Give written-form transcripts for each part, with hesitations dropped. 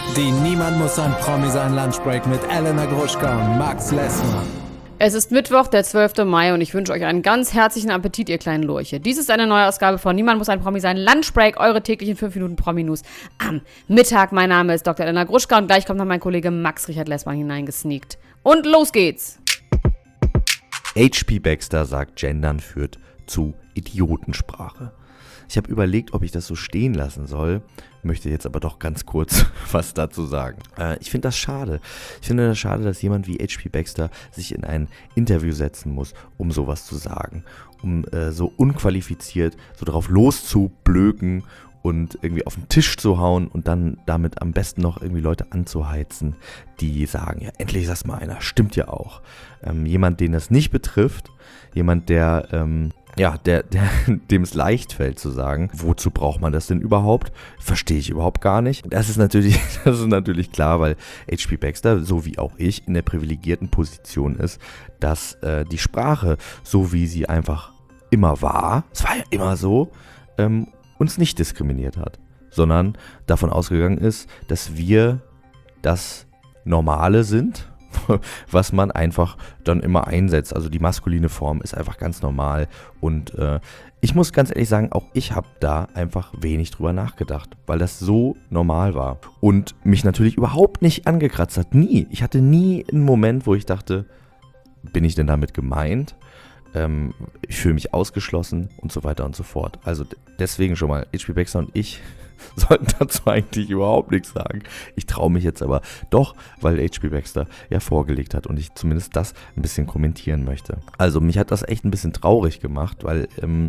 Die Niemand muss ein Promi sein Lunchbreak mit Elena Gruschka und Max Lessmann. Es ist Mittwoch, der 12. Mai und ich wünsche euch einen ganz herzlichen Appetit, ihr kleinen Lurche. Dies ist eine neue Ausgabe von Niemand muss ein Promi sein Lunchbreak, eure täglichen 5 Minuten Promi-News am Mittag. Mein Name ist Dr. Elena Gruschka und gleich kommt noch mein Kollege Max Richard Lessmann hineingesneakt. Und los geht's! H.P. Baxter sagt, Gendern führt zu Idiotensprache. Ich habe überlegt, ob ich das so stehen lassen soll, möchte jetzt aber doch ganz kurz was dazu sagen. Ich finde das schade. Ich finde das schade, dass jemand wie H.P. Baxter sich in ein Interview setzen muss, um sowas zu sagen. Um so unqualifiziert so drauf loszublöken und irgendwie auf den Tisch zu hauen und dann damit am besten noch irgendwie Leute anzuheizen, die sagen, ja endlich sag's mal einer, stimmt ja auch. Jemand, den das nicht betrifft, jemand, der dem es leicht fällt zu sagen, wozu braucht man das denn überhaupt? Verstehe ich überhaupt gar nicht. Das ist natürlich klar, weil H.P. Baxter, so wie auch ich, in der privilegierten Position ist, dass die Sprache, so wie sie einfach immer war, es war ja immer so, uns nicht diskriminiert hat, sondern davon ausgegangen ist, dass wir das Normale sind, was man einfach dann immer einsetzt. Also die maskuline Form ist einfach ganz normal und ich muss ganz ehrlich sagen, auch ich habe da einfach wenig drüber nachgedacht, weil das so normal war und mich natürlich überhaupt nicht angekratzt hat. Nie. Ich hatte nie einen Moment, wo ich dachte, bin ich denn damit gemeint? Ich fühle mich ausgeschlossen und so weiter und so fort. Also deswegen schon mal, H.P. Baxter und ich sollten dazu eigentlich überhaupt nichts sagen. Ich traue mich jetzt aber doch, weil H.P. Baxter ja vorgelegt hat und ich zumindest das ein bisschen kommentieren möchte. Also mich hat das echt ein bisschen traurig gemacht, weil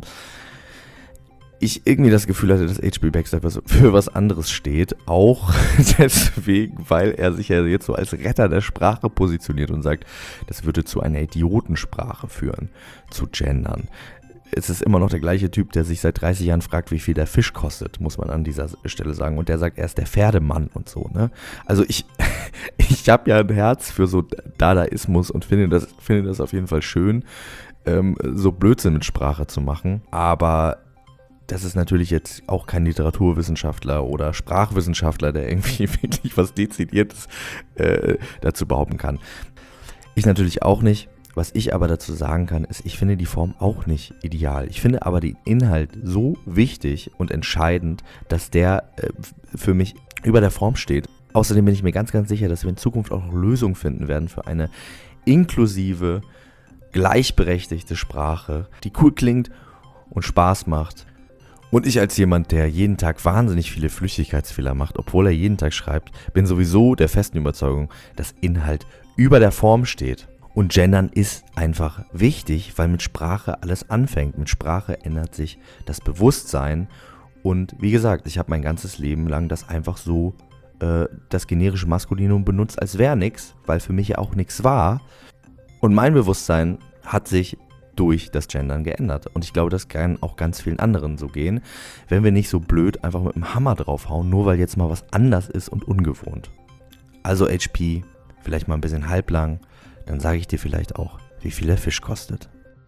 ich irgendwie das Gefühl hatte, dass H.P. Baxter für was anderes steht. Auch deswegen, weil er sich ja jetzt so als Retter der Sprache positioniert und sagt, das würde zu einer Idiotensprache führen, zu gendern. Es ist immer noch der gleiche Typ, der sich seit 30 Jahren fragt, wie viel der Fisch kostet, muss man an dieser Stelle sagen. Und der sagt, er ist der Pferdemann und so, ne? Also ich habe ja ein Herz für so Dadaismus und finde das auf jeden Fall schön, so Blödsinn mit Sprache zu machen. Aber das ist natürlich jetzt auch kein Literaturwissenschaftler oder Sprachwissenschaftler, der irgendwie wirklich was Dezidiertes dazu behaupten kann. Ich natürlich auch nicht. Was ich aber dazu sagen kann, ist, ich finde die Form auch nicht ideal. Ich finde aber den Inhalt so wichtig und entscheidend, dass der für mich über der Form steht. Außerdem bin ich mir ganz, ganz sicher, dass wir in Zukunft auch noch Lösungen finden werden für eine inklusive, gleichberechtigte Sprache, die cool klingt und Spaß macht. Und ich als jemand, der jeden Tag wahnsinnig viele Flüchtigkeitsfehler macht, obwohl er jeden Tag schreibt, bin sowieso der festen Überzeugung, dass Inhalt über der Form steht. Und Gendern ist einfach wichtig, weil mit Sprache alles anfängt. Mit Sprache ändert sich das Bewusstsein. Und wie gesagt, ich habe mein ganzes Leben lang das einfach so, das generische Maskulinum benutzt, als wäre nichts, weil für mich ja auch nichts war. Und mein Bewusstsein hat sich durch das Gendern geändert. Und ich glaube, das kann auch ganz vielen anderen so gehen, wenn wir nicht so blöd einfach mit dem Hammer draufhauen, nur weil jetzt mal was anders ist und ungewohnt. Also HP, vielleicht mal ein bisschen halblang. Dann sage ich dir vielleicht auch, wie viel der Fisch kostet.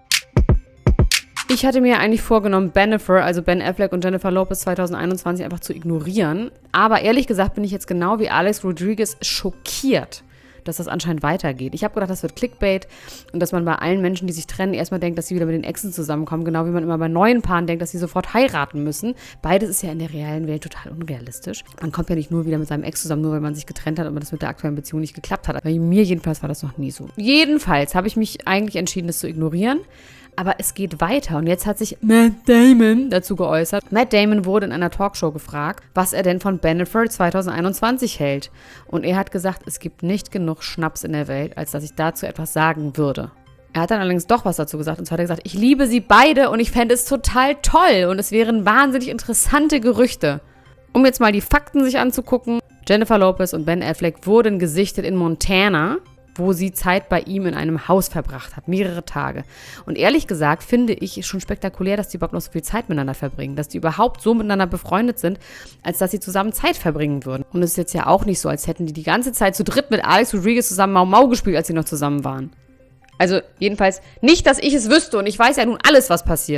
Ich hatte mir eigentlich vorgenommen, Bennifer, also Ben Affleck und Jennifer Lopez 2021 einfach zu ignorieren. Aber ehrlich gesagt bin ich jetzt genau wie Alex Rodriguez schockiert, dass das anscheinend weitergeht. Ich habe gedacht, das wird Clickbait und dass man bei allen Menschen, die sich trennen, erstmal denkt, dass sie wieder mit den Exen zusammenkommen, genau wie man immer bei neuen Paaren denkt, dass sie sofort heiraten müssen. Beides ist ja in der realen Welt total unrealistisch. Man kommt ja nicht nur wieder mit seinem Ex zusammen, nur weil man sich getrennt hat und das mit der aktuellen Beziehung nicht geklappt hat. Bei mir jedenfalls war das noch nie so. Jedenfalls habe ich mich eigentlich entschieden, das zu ignorieren. Aber es geht weiter und jetzt hat sich Matt Damon dazu geäußert. Matt Damon wurde in einer Talkshow gefragt, was er denn von Bennifer 2021 hält. Und er hat gesagt, es gibt nicht genug Schnaps in der Welt, als dass ich dazu etwas sagen würde. Er hat dann allerdings doch was dazu gesagt. Und zwar hat er gesagt, ich liebe sie beide und ich fände es total toll. Und es wären wahnsinnig interessante Gerüchte. Um jetzt mal die Fakten sich anzugucken. Jennifer Lopez und Ben Affleck wurden gesichtet in Montana, wo sie Zeit bei ihm in einem Haus verbracht hat, mehrere Tage. Und ehrlich gesagt finde ich schon spektakulär, dass die überhaupt noch so viel Zeit miteinander verbringen, dass die überhaupt so miteinander befreundet sind, als dass sie zusammen Zeit verbringen würden. Und es ist jetzt ja auch nicht so, als hätten die ganze Zeit zu dritt mit Alex Rodriguez zusammen Mau Mau gespielt, als sie noch zusammen waren. Also jedenfalls nicht, dass ich es wüsste und ich weiß ja nun alles, was passiert.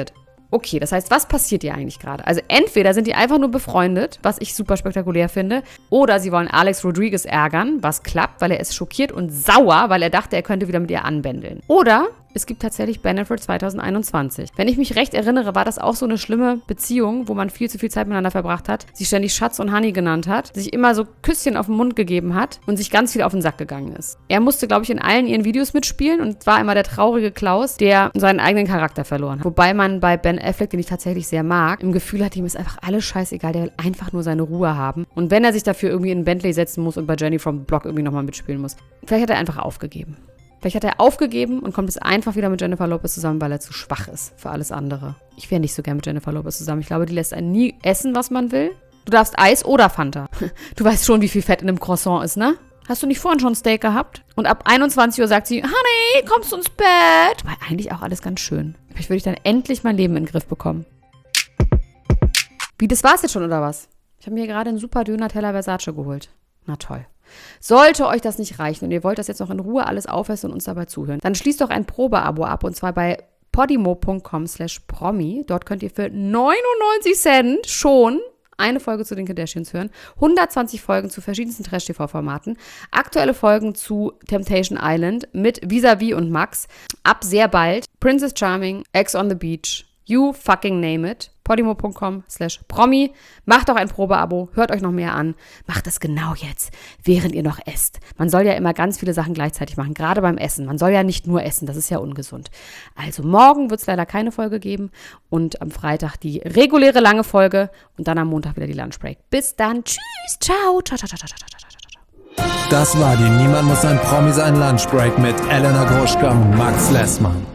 Okay, das heißt, was passiert hier eigentlich gerade? Also entweder sind die einfach nur befreundet, was ich super spektakulär finde, oder sie wollen Alex Rodriguez ärgern, was klappt, weil er ist schockiert und sauer, weil er dachte, er könnte wieder mit ihr anbändeln. Oder es gibt tatsächlich Bennifer 2021. Wenn ich mich recht erinnere, war das auch so eine schlimme Beziehung, wo man viel zu viel Zeit miteinander verbracht hat, sich ständig Schatz und Honey genannt hat, sich immer so Küsschen auf den Mund gegeben hat und sich ganz viel auf den Sack gegangen ist. Er musste, glaube ich, in allen ihren Videos mitspielen und war immer der traurige Klaus, der seinen eigenen Charakter verloren hat. Wobei man bei Ben Affleck, den ich tatsächlich sehr mag, im Gefühl hat, ihm ist einfach alles scheißegal, der will einfach nur seine Ruhe haben. Und wenn er sich dafür irgendwie in Bentley setzen muss und bei Jenny from the Block irgendwie nochmal mitspielen muss, vielleicht hat er einfach aufgegeben. Vielleicht hat er aufgegeben und kommt jetzt einfach wieder mit Jennifer Lopez zusammen, weil er zu schwach ist für alles andere. Ich wäre nicht so gern mit Jennifer Lopez zusammen. Ich glaube, die lässt einen nie essen, was man will. Du darfst Eis oder Fanta. Du weißt schon, wie viel Fett in einem Croissant ist, ne? Hast du nicht vorhin schon Steak gehabt? Und ab 21 Uhr sagt sie, Honey, kommst du ins Bett? War eigentlich auch alles ganz schön. Vielleicht würde ich dann endlich mein Leben in den Griff bekommen. Wie, das war's jetzt schon, oder was? Ich habe mir gerade einen super Döner-Teller Versace geholt. Na toll. Sollte euch das nicht reichen und ihr wollt das jetzt noch in Ruhe alles aufessen und uns dabei zuhören, dann schließt doch ein Probeabo ab und zwar bei podimo.com/promi. Dort könnt ihr für 99 Cent schon eine Folge zu den Kardashians hören, 120 Folgen zu verschiedensten Trash-TV-Formaten, aktuelle Folgen zu Temptation Island mit Vis-a-vis und Max, ab sehr bald Princess Charming, Ex on the Beach, you fucking name it, podimo.com/promi. Macht doch ein Probeabo, hört euch noch mehr an. Macht das genau jetzt, während ihr noch esst. Man soll ja immer ganz viele Sachen gleichzeitig machen, gerade beim Essen. Man soll ja nicht nur essen, das ist ja ungesund. Also morgen wird es leider keine Folge geben und am Freitag die reguläre lange Folge und dann am Montag wieder die Lunchbreak. Bis dann, tschüss, ciao, ciao, ciao, ciao, ciao, ciao, ciao. Das war die Niemand muss ein Promi sein Lunchbreak mit Elena Gruschka und Max Lessmann.